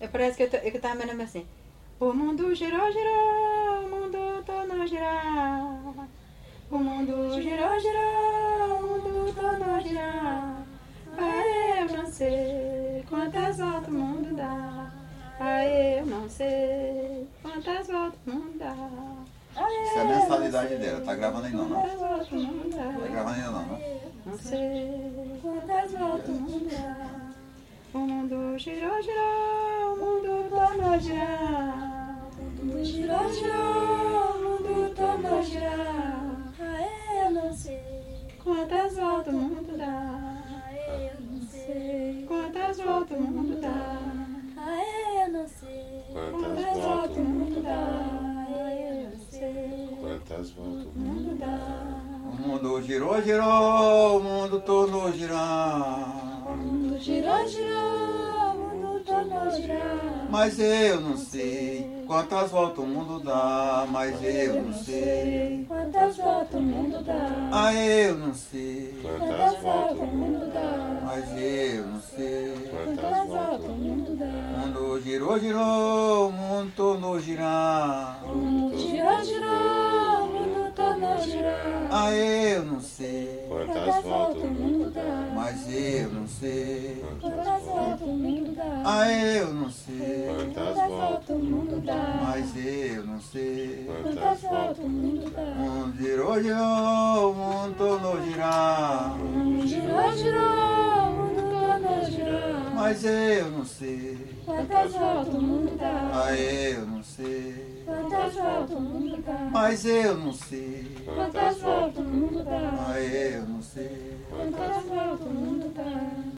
Parece que eu tava me lembrando assim. O mundo girou, girou, o mundo tornou girar. O mundo girou, girou, o mundo tornou girar. Eu não sei quantas voltas o mundo dá. Eu não sei quantas voltas o mundo dá. Isso é a mensalidade dela. Tá gravando ainda não? Quantas voltas o mundo dá. Tá gravando ainda não? Não sei quantas voltas o mundo dá. O mundo girou, girou, o mundo tornou girar. O mundo girou, girou, o mundo tornou girar. Eu não sei quantas voltas o mundo dá. Eu não sei quantas voltas o mundo dá. Eu não sei quantas voltas o mundo dá. Eu não sei Quantas voltas o mundo dá. O mundo girou, girou, o mundo tornou girar. O mundo girou, girou, o mundo tornou girar. Mas eu não sei quantas voltas o mundo dá. Mas eu não sei Quantas voltas o mundo dá. eu não sei. Quantas voltas O mundo dá. Mas eu não sei. Quantas voltas O mundo dá. O mundo girou, girou, o mundo tornou girar. O mundo girou, girou, o mundo tornou girar. Eu não sei. Quantas voltas O mundo dá. Mas eu não sei. Quantas voltas o mundo dá. Eu não sei. Quantas Quantas voltas voltas o mundo dá. Mas eu não sei. Quantas voltas o mundo O dá. mundo girou, girou, o mundo tornou girar. O mundo girou, girou, o mundo tornou girar. Mas eu não sei. Quantas voltas o mundo dá. Eu não sei. Quantas voltas o mundo dá. Mas eu não sei. Quantas voltas o mundo dá. Eu não sei. Quantas voltas o mundo dá.